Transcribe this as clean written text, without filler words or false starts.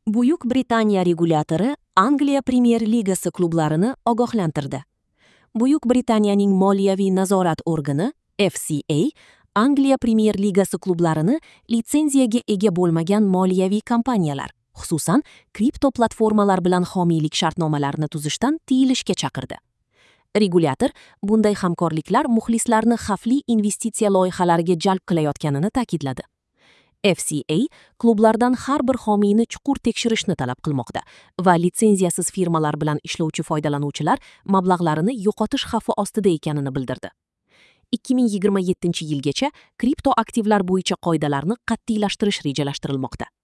Buyuk Britaniya regulyatori Angliya Premyer Ligasi klublarini ogohlantirdi. Buyuk Britaniyaning moliyaviy nazorat organi FCA Angliya Premyer Ligasi klublarini litsenziyaga ega bo'lmagan moliyaviy kompaniyalar, xususan kripto platformalar bilan homiylik shartnomalarini tuzishdan tiyilishga chaqirdi. Regulyator bunday hamkorliklar muxlislarni xavfli investitsiya loyihalariga jalb qilayotganini ta'kidladi. FCA klublardan har bir homiyni chuqur tekshirishni talab qilmoqda va litsenziyasiz firmalar bilan ishlovchi foydalanuvchilar mablag'larini yo'qotish xavfi ostida ekanini bildirdi. 2027-yilgacha kripto aktivlar bo'yicha qoidalarni qat'iylashtirish rejalashtirilmoqda.